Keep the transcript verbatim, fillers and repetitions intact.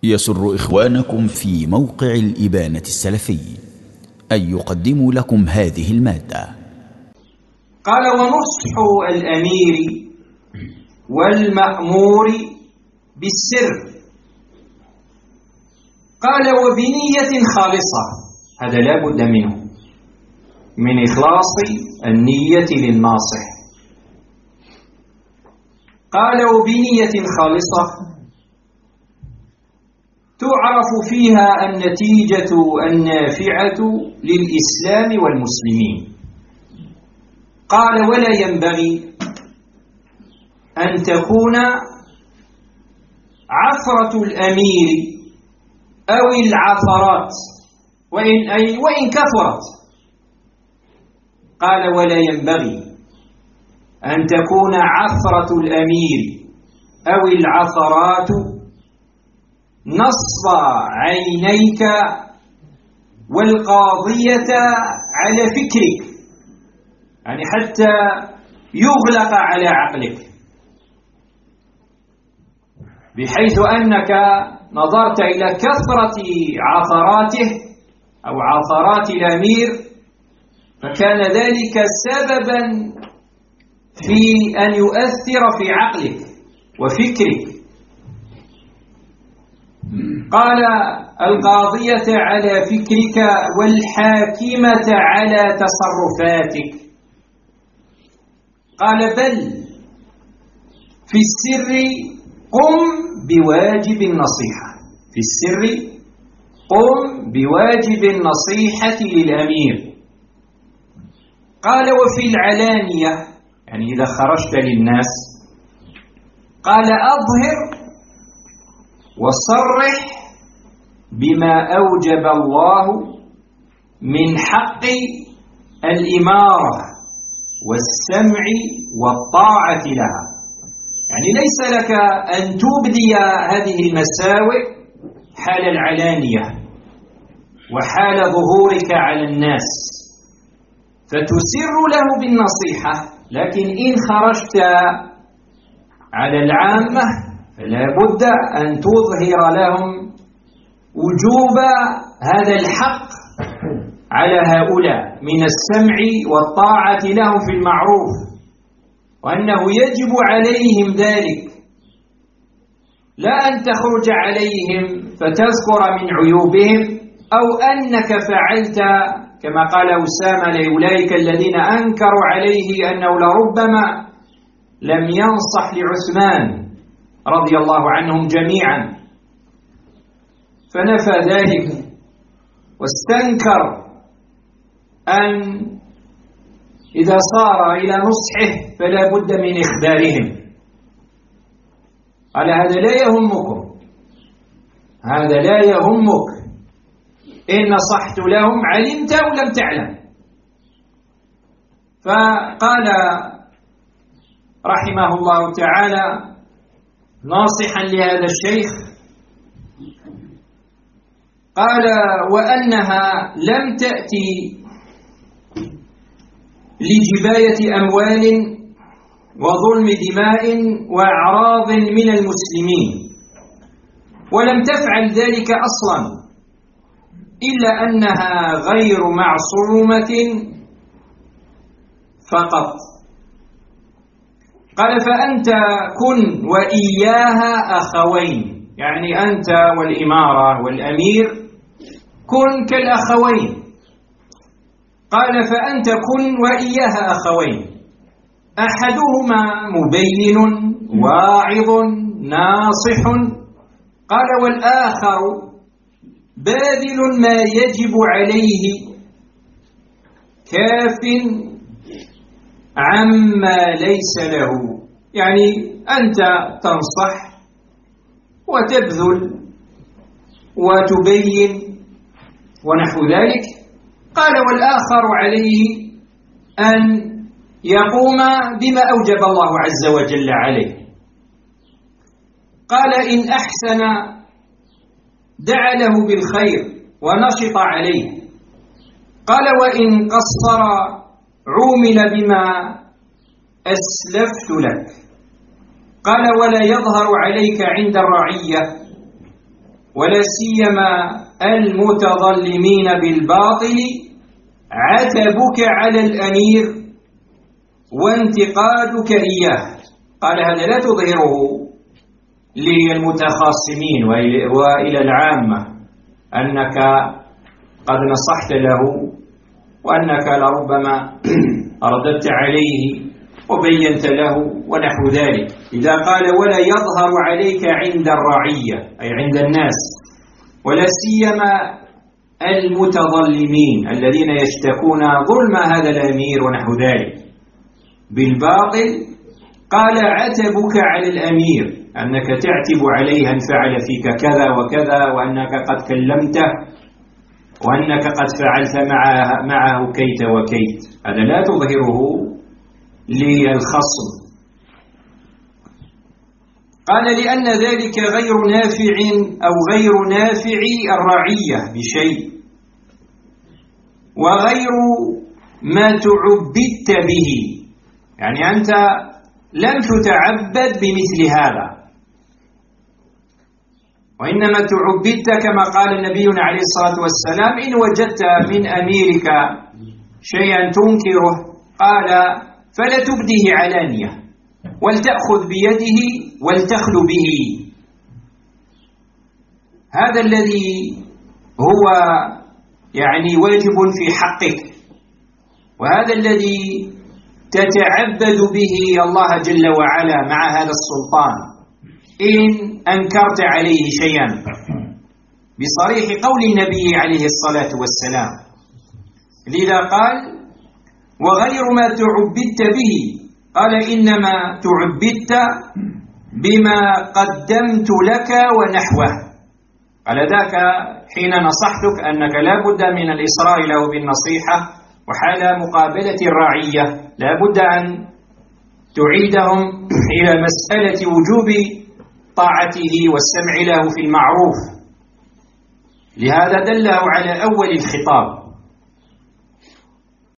يسر إخوانكم في موقع الإبانة السلفي أن يقدموا لكم هذه المادة. قال: ونصح الأمير والمأمور بالسر. قال: وبنية خالصة. هذا لا بد منه، من إخلاص النية للناصح. قال: وبنية خالصة تعرف فيها النتيجة النافعة للإسلام والمسلمين. قال: ولا ينبغي أن تكون عثرة الأمير أو العثرات وإن, أي وإن كثرت. قال: ولا ينبغي أن تكون عثرة الأمير أو العثرات نصب عينيك والقاضية على فكرك، يعني حتى يغلق على عقلك، بحيث أنك نظرت إلى كثرة عثراته أو عثرات الأمير، فكان ذلك سببا في أن يؤثر في عقلك وفكرك. قال: القاضية على فكرك والحاكمة على تصرفاتك. قال: بل في السر قم بواجب النصيحة. في السر قم بواجب النصيحة للأمير. قال: وفي العلانية، يعني إذا خرجت للناس، قال: أظهر وصرح بما أوجب الله من حق الإمارة والسمع والطاعة لها. يعني ليس لك أن تبدي هذه المساوئ حال العلانية وحال ظهورك على الناس، فتسر له بالنصيحة، لكن إن خرجت على العامة فلا بد أن تظهر لهم وجوب هذا الحق على هؤلاء من السمع والطاعة لهم في المعروف، وأنه يجب عليهم ذلك، لا أن تخرج عليهم فتذكر من عيوبهم أو أنك فعلت كما قال أسامة لأولئك الذين أنكروا عليه أنه لربما لم ينصح لعثمان رضي الله عنهم جميعا، فنفى ذلك واستنكر أن إذا صار إلى نصحه فلا بد من إخبارهم. قال: هذا لا يهمكم، هذا لا يهمك، إن نصحت لهم علمت أو لم تعلم. فقال رحمه الله تعالى ناصحا لهذا الشيخ، قال: وأنها لم تأتي لجباية أموال وظلم دماء وأعراض من المسلمين، ولم تفعل ذلك أصلا، إلا أنها غير معصومة فقط. قال: فأنت كن وإياها أخوين، يعني أنت والإمارة والأمير كن كالأخوين. قال: فأنت كن وإياها أخوين، أحدهما مبين واعظ ناصح، قال: والآخر باذل ما يجب عليه كاف عما ليس له، يعني أنت تنصح وتبذل وتبين ونحو ذلك. قال: والآخر عليه أن يقوم بما أوجب الله عز وجل عليه. قال: إن أحسن دعا له بالخير ونشط عليه. قال: وإن قصر عومل بما أسلفت لك. قال: ولا يظهر عليك عند الرعية ولا سيما المتظلمين بالباطل عتبك على الأمير وانتقادك إياه. قال هذا لا تظهره للمتخاصمين وإلى العامة أنك قد نصحت له وأنك لربما رددت عليه وبينت له ونحو ذلك. إذا قال ولا يظهر عليك عند الرعية أي عند الناس، ولا سيما المتظلمين الذين يشتكون ظلم هذا الأمير ونحو ذلك بالباطل، قال عتبك على الأمير، أنك تعتب عليه أن فعل فيك كذا وكذا، وأنك قد كلمته، وأنك قد فعلت معه, معه كيت وكيت. هذا لا تظهره للخصم. قال لأن ذلك غير نافع أو غير نافع الرعية بشيء، وغير ما تعبدت به، يعني أنت لم تتعبد بمثل هذا، وإنما تعبدت كما قال نبينا عليه الصلاة والسلام: إن وجدت من أميرك شيئا تنكره قال فلا تبديه علانية، ولتأخذ بيده ولتخل به. هذا الذي هو يعني واجب في حقك، وهذا الذي تتعبد به الله جل وعلا مع هذا السلطان إن أنكرت عليه شيئا، بصريح قول النبي عليه الصلاة والسلام. لذا قال: وغير ما تعبدت به، قال: إنما تعبدت بما قدمت لك ونحوه. قال ذاك حين نصحتك أنك لا بد من الإصرار له بالنصيحة، وحال مقابلة الرعية لا بد أن تعيدهم إلى مسألة وجوب طاعته والسمع له في المعروف. لهذا دله على أول الخطاب